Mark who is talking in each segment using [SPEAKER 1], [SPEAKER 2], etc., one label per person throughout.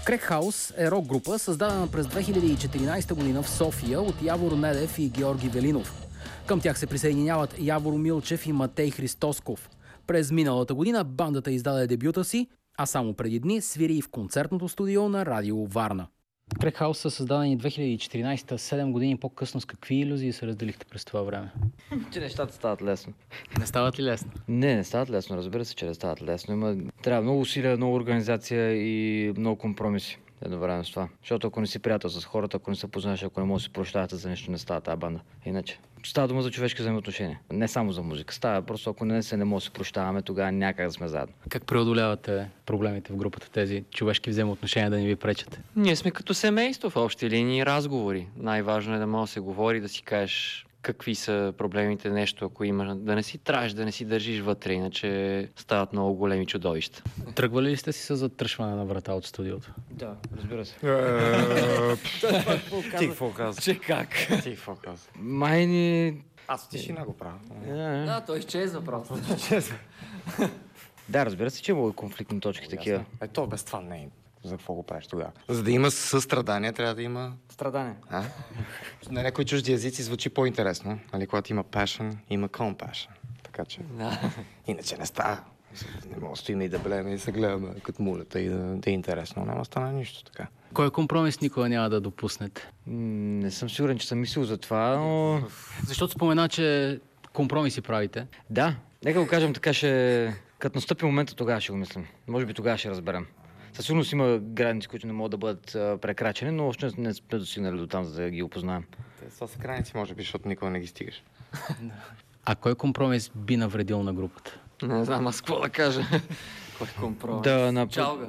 [SPEAKER 1] Crack House е рок-група, създадена през 2014 година в София от Явор Недев и Георги Велинов. Към тях се присъединяват Явор Милчев и Матей Христосков. През миналата година бандата издаде дебюта си, а само преди дни свири и в концертното студио на Радио Варна. Crack House са създадени 2014, 7 години по-късно. С какви илюзии се разделихте през това време?
[SPEAKER 2] Че нещата стават лесно.
[SPEAKER 1] Не стават ли лесно?
[SPEAKER 2] Не стават лесно, разбира се, че не стават лесно. Трябва много усилия, много организация и много компромиси едновременно с това. Защото ако не си приятел с хората, ако не се познаваш, ако не можеш да си прощавате за нещо, не става тази банда. Иначе. Става дума за човешки взаимоотношения. Не само за музика. Става просто ако не може да си прощаваме, тогава някак да сме заедно.
[SPEAKER 1] Как преодолявате проблемите в групата, тези човешки взаимоотношения да не ви пречат?
[SPEAKER 3] Ние сме като семейство в общи линии разговори. Най-важно е да може да се говори, да си кажеш какви са проблемите, нещо, ако има, да не си траш, да не си държиш вътре, иначе стават много големи чудовища.
[SPEAKER 1] Тръгвали ли сте си с затръшване на врата от студиото?
[SPEAKER 2] Да, разбира се.
[SPEAKER 4] Ти какво каза?
[SPEAKER 3] Че как?
[SPEAKER 4] Ти какво каза?
[SPEAKER 2] Май ни...
[SPEAKER 4] Аз тишина го правя.
[SPEAKER 3] Да, той изчезва просто.
[SPEAKER 2] Да, разбира се, че има конфликтни точки такива.
[SPEAKER 4] То без това не е. За какво го правиш тогава? За да има състрадание, трябва да има...
[SPEAKER 2] Страдане.
[SPEAKER 4] На някои чужди езици звучи по-интересно. Нали, когато има passion, има compassion. Така че...
[SPEAKER 3] Да.
[SPEAKER 4] Иначе не става. Не мога да стоим и да блеме и се гледаме като мулета и да е интересно. Няма стана нищо така.
[SPEAKER 1] Кой компромис никога няма да допуснете?
[SPEAKER 2] Не съм сигурен, че съм мислил за това, но...
[SPEAKER 1] Защото спомена, че компромиси правите.
[SPEAKER 2] Да, нека го кажем така, като настъпи момента, тогава ще го мислим. Може би тогава ще разберем. Със сигурност има граници, които не могат да бъдат прекрачени, но още не сме достигнали до там, за да ги опознаем.
[SPEAKER 4] Това са граници, може би, защото никога не ги стигаш.
[SPEAKER 1] А кой компромис би навредил на групата?
[SPEAKER 3] Не знам аз какво да кажа. Кой компромис?
[SPEAKER 2] Чалга.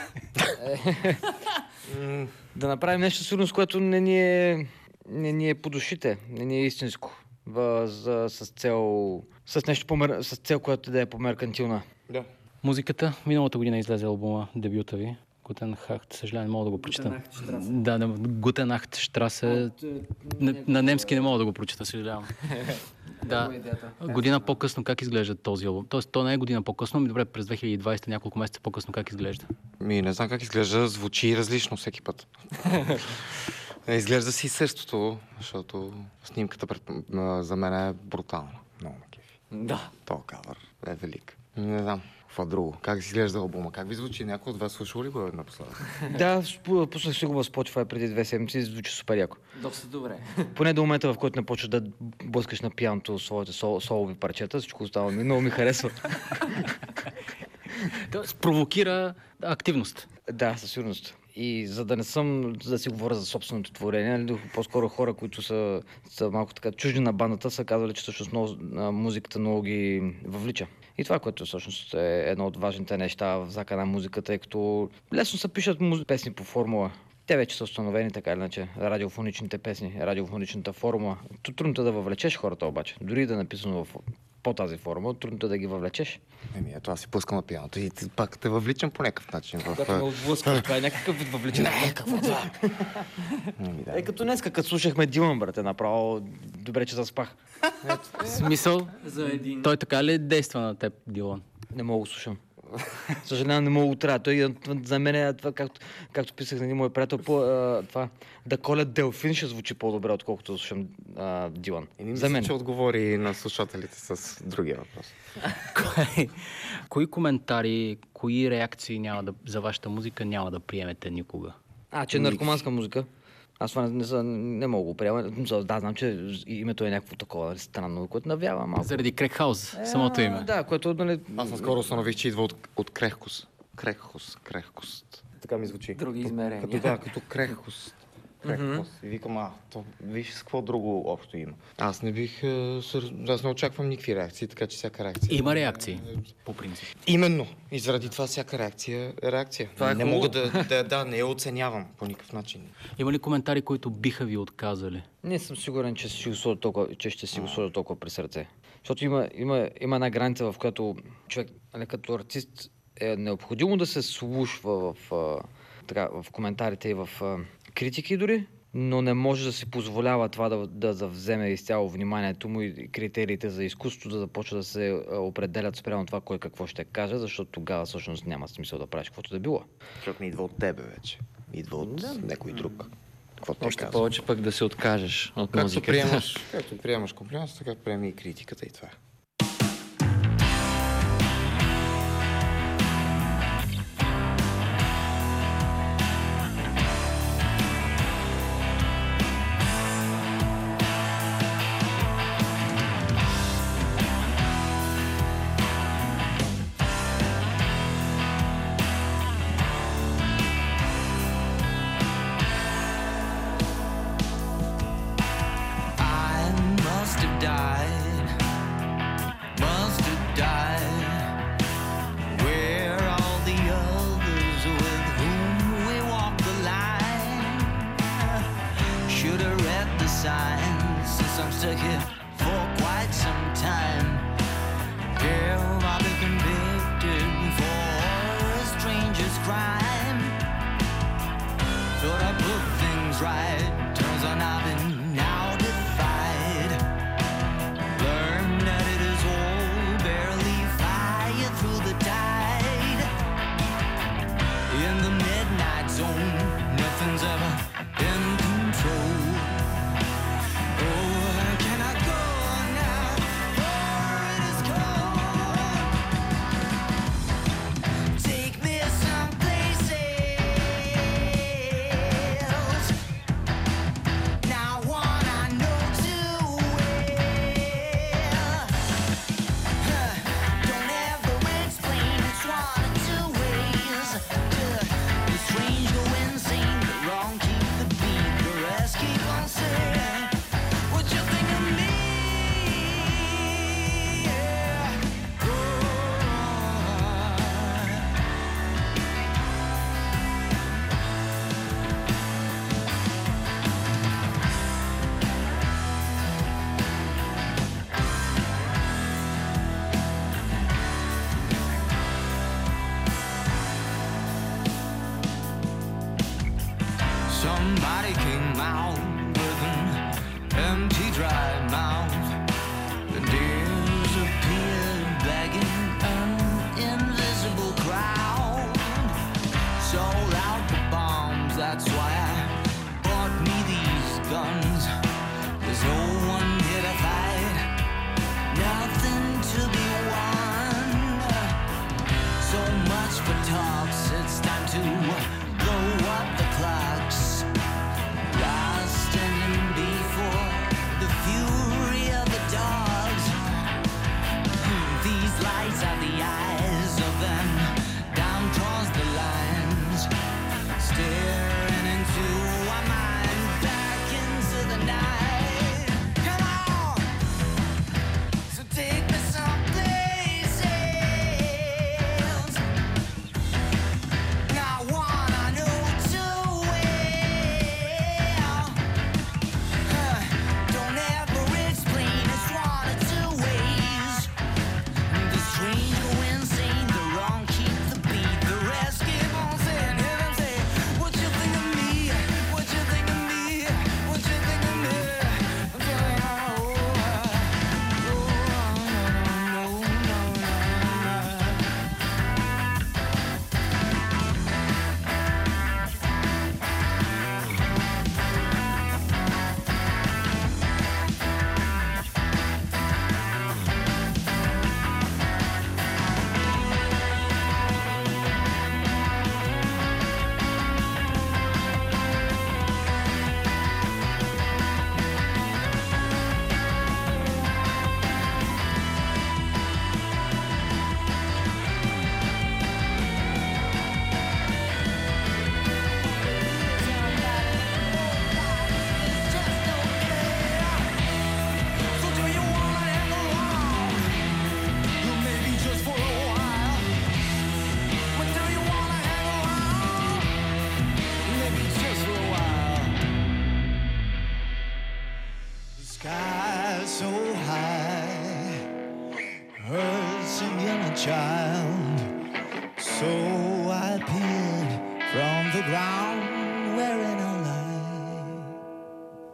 [SPEAKER 2] Да направим нещо сигурно, с което не ни е по душите, не ни е истинско. С цел, която да е по-меркантилна.
[SPEAKER 4] Да.
[SPEAKER 1] Музиката. Миналата година излезе албума, дебюта ви. Гутен Нахт, съжалявам, не мога да го прочета. Да, Гутен Нахт Штрасе. На немски не мога да го прочета, съжалявам. Да. Година по-късно как изглежда този албум? Тоест, то не е година по-късно, ами добре, през 2020, няколко месеца по-късно как изглежда?
[SPEAKER 4] Не знам как изглежда, звучи различно всеки път. Изглежда си същото, защото снимката за мен е брутална. Много ме кефи.
[SPEAKER 3] Да.
[SPEAKER 4] То кавър е велик. Не знам. Това друго. Как си изглежда албума? Как ви звучи? Някой от вас слушал ли го напоследък?
[SPEAKER 2] Да, пуснах си го в Spotify преди 2 седмици и звучи супер яко.
[SPEAKER 3] Доста добре.
[SPEAKER 2] Поне до момента, в който не почваш да блъскаш на пианото своите солови парчета, всичко остава много ми харесва.
[SPEAKER 1] Тоест, провокира активност.
[SPEAKER 2] Да, със сигурност. И за да не съм, да си говоря за собственото творение, по-скоро хора, които са малко така чужди на бандата, са казвали, че всъщност музиката много ги въвлича. И това, което всъщност е едно от важните неща в зака на музиката, тъй като лесно се пишат песни по формула. Те вече са установени така или иначе. Радиофоничните песни, радиофоничната формула. Трудното е да въвлечеш хората обаче. Дори да е написано по тази формула, трудното е да ги въвлечеш.
[SPEAKER 4] Ето аз си пускам на пианото и пак те въвличам по някакъв начин.
[SPEAKER 2] Когато ме отблъскаш, това е някакъв вид въвличане.
[SPEAKER 4] Какво това?
[SPEAKER 2] Като днес, като слушахме Дилан, брате, направо добре, че заспах.
[SPEAKER 1] Смисъл?
[SPEAKER 3] За един.
[SPEAKER 1] Той така ли действа на теб, Дилан?
[SPEAKER 2] Не мога да слушам. Съжалявам, не мога да трябва. Той за мен е това, както писах на един мой приятел, това да коля Делфин ще звучи по-добре, отколкото да слушам Дилан.
[SPEAKER 4] За мен. Че отговори на слушателите с другия въпрос.
[SPEAKER 1] Кои коментари, кои реакции за вашата музика няма да приемете никога?
[SPEAKER 2] Че наркоманска музика. Аз това не мога да го приема. Да, знам, че името е някакво такова странно, което навява малко.
[SPEAKER 1] Заради Crack House, самото име.
[SPEAKER 2] Да, което...
[SPEAKER 4] Аз наскоро установих, че идва от крехкост. Крехкост. Така ми звучи.
[SPEAKER 3] Други измерения.
[SPEAKER 4] Като крехкост. И викам, виж с какво друго общо има. Аз не очаквам никакви реакции, така че всяка реакция...
[SPEAKER 1] Има реакции, по принцип.
[SPEAKER 4] Именно. И заради това всяка реакция е реакция. Не мога не я оценявам по никакъв начин.
[SPEAKER 1] Има ли коментари, които биха ви отказали?
[SPEAKER 2] Не съм сигурен, че ще си го сложа толкова при сърце. Защото има една граница, в която човек, като артист, е необходимо да се слушва в коментарите и в критики дори, но не може да си позволява това да вземе изцяло вниманието му и критериите за изкуството да започва да се определят спрямо това кой какво ще каже, защото тогава всъщност няма смисъл да правиш каквото да било.
[SPEAKER 5] Защото не идва от тебе вече. Идва от някой друг. Какво те
[SPEAKER 3] Още
[SPEAKER 5] казва?
[SPEAKER 3] повече пък да се откажеш от
[SPEAKER 4] Както
[SPEAKER 3] музиката.
[SPEAKER 4] приемаш комплимент, така приеми и критиката и това.
[SPEAKER 6] Somebody came out with an empty, dry mouth and disappeared back in an invisible crowd. Sold out the bombs, that's why I bought me these guns. There's no one here to fight, nothing to be won. So much for talks, it's time to blow up the clocks. Standing before the fury of the dogs. These lights are the eyes of them down across the lines, staring into our mind, back into the night. Come on, so take me someplace else. Not one I know too well. Don't ever explain, it's one or two ways. The strange go insane, the wrong keep the beat, the rest keep on saying, hear them say, what you think of me, what you think of me, what you think of me. I'm telling you, so high, hurts a young child. So I peered from the ground wearing a light.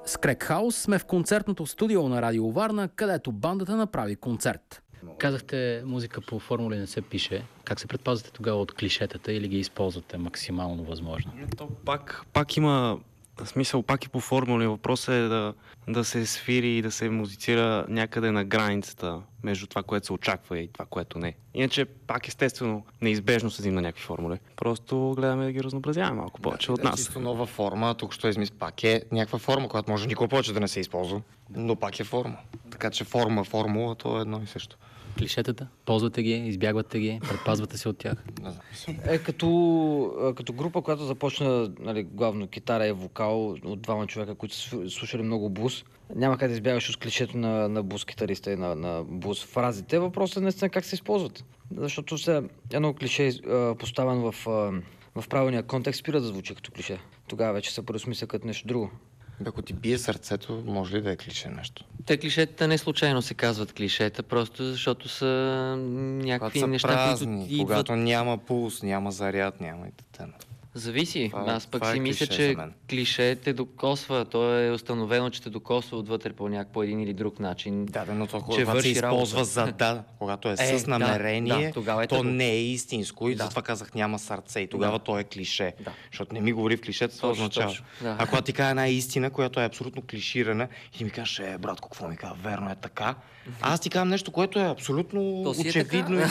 [SPEAKER 1] С Крек Хаус сме в концертното студио на Радио Варна, където бандата направи концерт. Казахте, музика по формули не се пише. Как се предпазвате тогава от клишетата или ги използвате максимално възможно?
[SPEAKER 7] То пак има смисъл, пак и по формули. Въпросът е да се свири и да се музицира някъде на границата между това, което се очаква и това, което не. Иначе пак естествено неизбежно се взима някакви формули. Просто гледаме да ги разнообразяваме малко повече от нас.
[SPEAKER 4] Чисто нова форма, тук що измисля, пак е някаква форма, която може никога повече да не се използва, но пак е форма. Така че формула, то е едно и също.
[SPEAKER 1] Клишетата? Ползвате ги, избягвате ги, предпазвате се от тях?
[SPEAKER 4] Не знам.
[SPEAKER 2] Като група, която започна, нали, главно китара и вокал от двама човека, които са слушали много блуз, няма как да избягаш от клишето на блуз китариста и на блуз фразите. Въпросът е наистина как се използват. Защото едно клише, поставено в правилния контекст, спира да звучи като клише. Тогава вече се преосмисля като нещо друго.
[SPEAKER 4] Ако ти бие сърцето, може ли да е клише нещо?
[SPEAKER 3] Те клишетата не случайно се казват клишета, просто защото са някакви
[SPEAKER 4] Когато са
[SPEAKER 3] неща,
[SPEAKER 4] празни,
[SPEAKER 3] които идват...
[SPEAKER 4] когато няма пулс, няма заряд, няма и т.н.
[SPEAKER 3] Зависи. Аз пък
[SPEAKER 4] това
[SPEAKER 3] си
[SPEAKER 4] е
[SPEAKER 3] мисля,
[SPEAKER 4] клише
[SPEAKER 3] че
[SPEAKER 4] за мен.
[SPEAKER 3] клише те докосва. То е установено, че те докосва отвътре по един или друг начин.
[SPEAKER 4] Да, но то
[SPEAKER 3] че
[SPEAKER 4] когато се
[SPEAKER 3] върши
[SPEAKER 4] използва
[SPEAKER 3] работа.
[SPEAKER 4] за когато е с
[SPEAKER 3] да,
[SPEAKER 4] намерение,
[SPEAKER 3] тогава е
[SPEAKER 4] то
[SPEAKER 3] табу.
[SPEAKER 4] не е истинско и
[SPEAKER 3] Да.
[SPEAKER 4] затова казах няма сърце и тогава то е клише.
[SPEAKER 3] Да.
[SPEAKER 4] Защото не ми говори в клишета, това
[SPEAKER 3] Точно,
[SPEAKER 4] означава.
[SPEAKER 3] точно, да.
[SPEAKER 4] А когато ти кажа една истина, която е абсолютно клиширана и ти ми кажеш, братко, какво ми казва, верно е така. Аз ти казвам нещо, което е абсолютно
[SPEAKER 3] То си е
[SPEAKER 4] очевидно.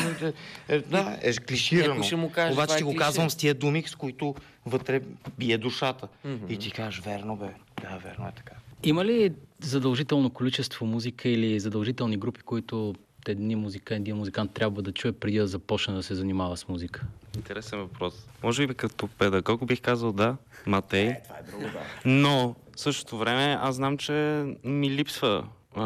[SPEAKER 4] Е клиширано.
[SPEAKER 3] Някой ще му каже,
[SPEAKER 4] Обаче
[SPEAKER 3] това е
[SPEAKER 4] ти го
[SPEAKER 3] клише.
[SPEAKER 4] казвам с тия думи, с които вътре бие душата. И ти кажеш, верно бе. Да, верно е така.
[SPEAKER 1] Има ли задължително количество музика или задължителни групи, които един музикант трябва да чуе преди да започне да се занимава с музика?
[SPEAKER 7] Интересен въпрос. Може би като педагог бих казал да, Матей.
[SPEAKER 4] Това е друго, да.
[SPEAKER 7] Но в същото време аз знам, че ми липсва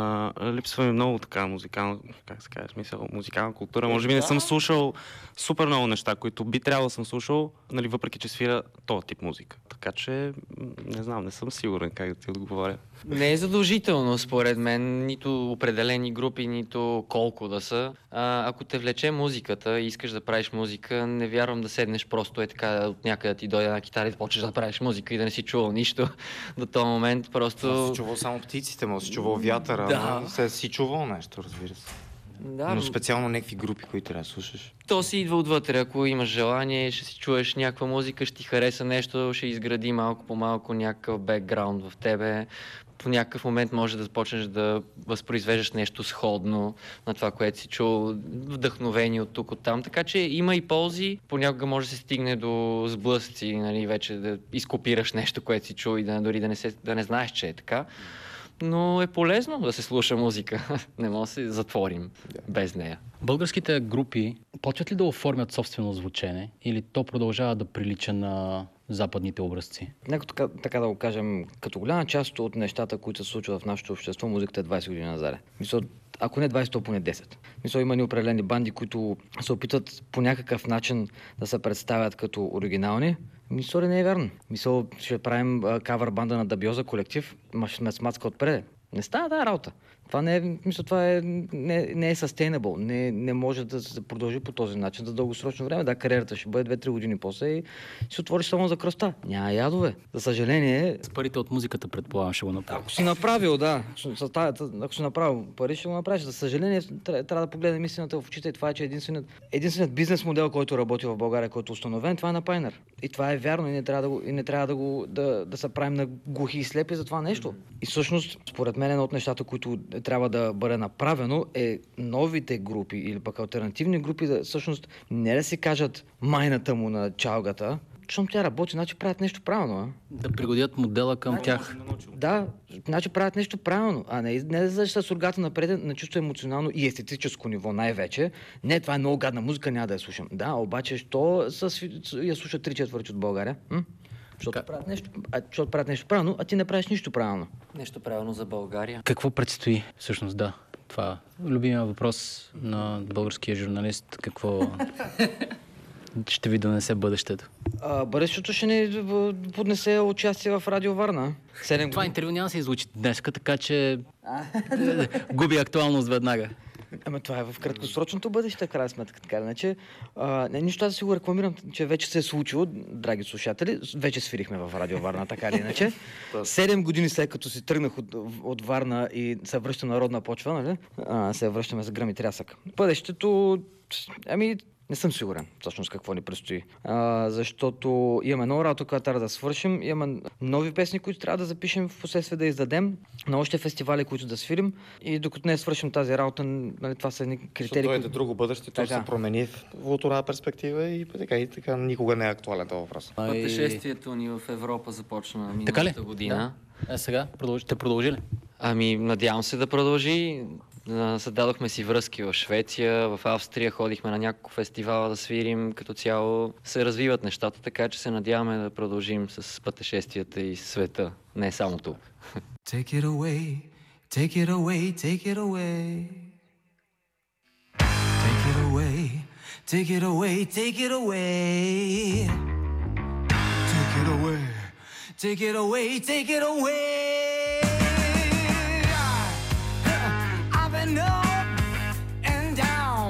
[SPEAKER 7] ми много така музикална, как се казва, смисъл, музикална култура. Може би не съм слушал супер много неща, които би трябвало да съм слушал, нали, въпреки че свира този тип музика. Така че, не знам, не съм сигурен как да ти отговоря.
[SPEAKER 3] Не е задължително, според мен, нито определени групи, нито колко да са. Ако те влече музиката и искаш да правиш музика, не вярвам да седнеш просто така от някъде ти дойде на китара и да почнеш да правиш музика и да не си чувал нищо до този момент. Просто...
[SPEAKER 4] Си чувал само птиците, може да си чувал вятъра,
[SPEAKER 3] Да.
[SPEAKER 4] но се си чувал нещо, разбира се.
[SPEAKER 3] Да,
[SPEAKER 4] Но специално някакви групи, които трябва да слушаш.
[SPEAKER 3] то си идва отвътре. Ако имаш желание, ще си чуеш някаква музика, ще ти хареса нещо, ще изгради малко по малко някакъв бекграунд в тебе. По някакъв момент може да започнеш да възпроизвеждаш нещо сходно на това, което си чул, вдъхновени от тук, от там. Така че има и ползи. Понякога може да се стигне до сблъсъци, нали, вече да изкопираш нещо, което си чул и дори да не знаеш, че е така. Но е полезно да се слуша музика. Не може да се затворим без нея.
[SPEAKER 1] Българските групи почват ли да оформят собствено звучене или то продължава да прилича на западните образци?
[SPEAKER 2] Нека така да го кажем, като голяма част от нещата, които се случват в нашето общество, музиката е 20 години назад. Мисля, ако не 20, то поне 10. Мисля, има неопределени банди, които се опитат по някакъв начин да се представят като оригинални. Мисля, не е вярно. Мисля, ще правим кавър банда на Дабиоза колектив, сме с мацка отпред. Не става тази работа. Това не е, мисля, не е sustainable. Не може да се продължи по този начин за дългосрочно време. Да, кариерата ще бъде 2-3 години после и ще отвориш само за кръста. Няма ядове. За съжаление...
[SPEAKER 1] С парите от музиката, предполагам, ще го направя.
[SPEAKER 2] Ако си направил, да. Ако си направил пари, ще го направиш. За съжаление, трябва да погледнем истината в очите. И това е, че единственият бизнес модел, който работи в България, който е установен, това е на Pioneer. И това е вярно и не трябва да се правим на глухи и слепи за това нещо. И всъщност, според мен, едно от нещата, които трябва да бъде направено, е новите групи или пък алтернативни групи да всъщност не да си кажат майната му на чалгата, защото тя работи, значи правят нещо правилно, а?
[SPEAKER 1] Да пригодят модела към тях.
[SPEAKER 2] Да, значи правят нещо правилно, а не за с сургата напред на чисто емоционално и естетическо ниво най-вече. Не, това е много гадна музика, няма да я слушам. Да, обаче, що я слушат 3/4 от България? Защото правят нещо правилно, а ти не правиш нищо правилно.
[SPEAKER 3] Нещо правилно за България.
[SPEAKER 1] Какво предстои? Всъщност, да. Това е любимия въпрос на българския журналист. Какво ще ви донесе бъдещето?
[SPEAKER 2] Бъдещето ще ни поднесе участие в Радио Варна. 7
[SPEAKER 1] Това интервю няма да се излучи днеска, така че губи актуалност веднага.
[SPEAKER 2] Ама това е в краткосрочното бъдеще, крайна сметка, така или иначе. Нищо, аз да си го рекламирам, че вече се е случило, драги слушатели. Вече свирихме в Радио Варна, така или иначе. 7 години след като си тръгнах от Варна и се връщам на родна почва, нали? Се връщаме за гръм и трясък. Бъдещето, не съм сигурен всъщност какво ни предстои. Защото имаме много работа, която трябва да свършим. Имаме нови песни, които трябва да запишем, в последствие да издадем. На още фестивали, които да свирим. И докато не свършим тази работа, нали, това са едни критерии.
[SPEAKER 4] Ще дойде друго бъдеще, то се промени в това перспектива и така никога не е актуален този въпрос.
[SPEAKER 3] Пътешествието ни в Европа започна миналата година.
[SPEAKER 1] Да. Сега ще продължи ли?
[SPEAKER 3] Надявам се да продължи. Създадохме си връзки в Швеция, в Австрия, ходихме на няколко фестивала да свирим. Като цяло се развиват нещата, така че се надяваме да продължим с пътешествията и света, не само тук.
[SPEAKER 6] Take it away, take it away, take it away. Take it away, take it away, take it away. Take it away, take it away, take it away. Up and down,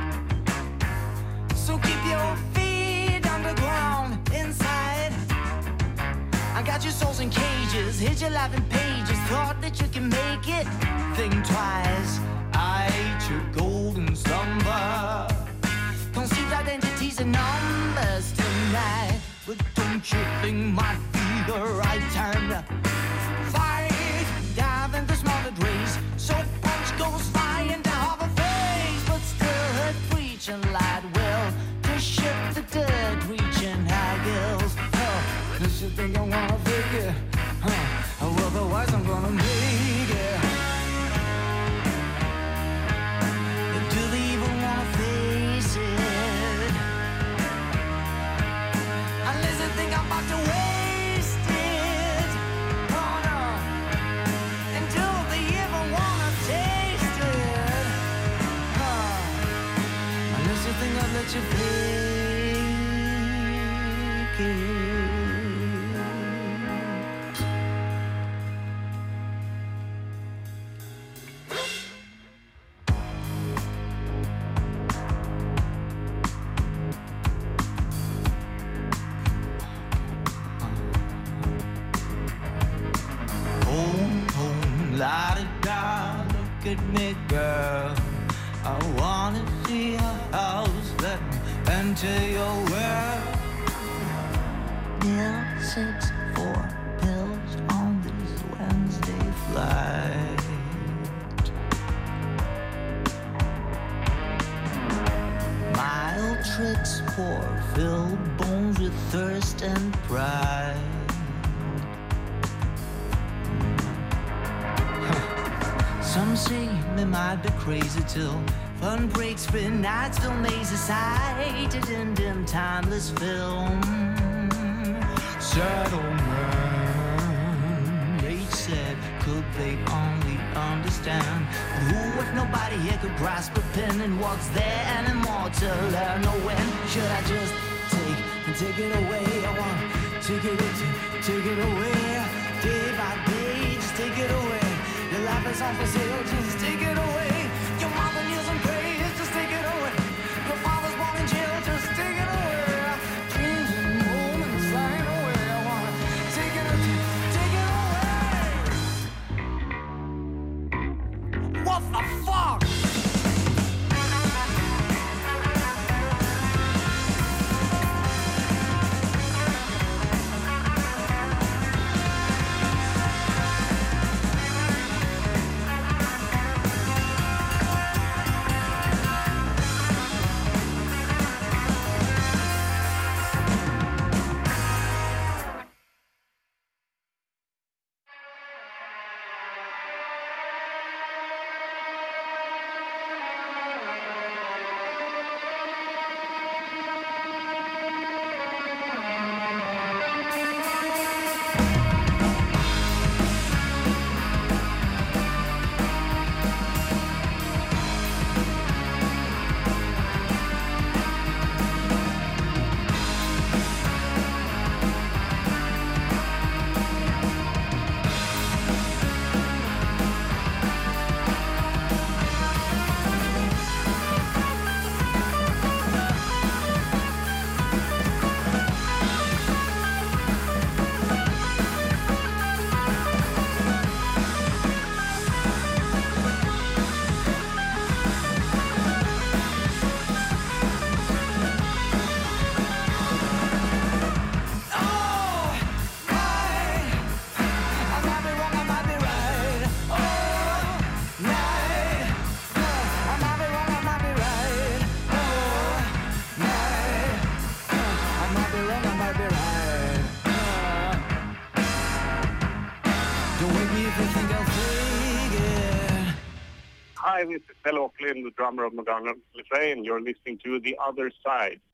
[SPEAKER 6] so keep your feet underground. Inside, I got your souls in cages, hid your life in pages. Thought that you can make it, think twice. I ate your golden slumber, conceived identities and numbers tonight. But don't you think might be the right time to fight, dive into smothered rays. So goes flying down the face, but still her preaching light will to shift the dead, reaching high hills. Cause you think I wanna fake it, otherwise I'm gonna make it. Do they even wanna face it? Unless they think I'm about to waste it. Oh no. And do they even wanna taste it? Unless you think I'll let you fake it. La-da-da, look at me, girl. I wanna see your house, let me enter your world. Bill 6-4 pills on this Wednesday flight. Mild tricks for filled bones with thirst and pride. Some say me might be crazy till fun breaks, free nights fill maze aside. In dim timeless film. Settlement, H said, could they only understand? But who if nobody here could grasp a pen and what's there anymore to learn? Or when should I just take it away? I wanna take it away, day by day, just take it away. Your life is on for sale, just take it away. Your mother kneels and prays, just take it away. Your father's born in jail, just take it away. Dreams and moments flying away. I wanna take it away. What the fuck?
[SPEAKER 8] Hi, this is Pelle Ocklin, the drummer of Madonna Lefray, and you're listening to The Other Side.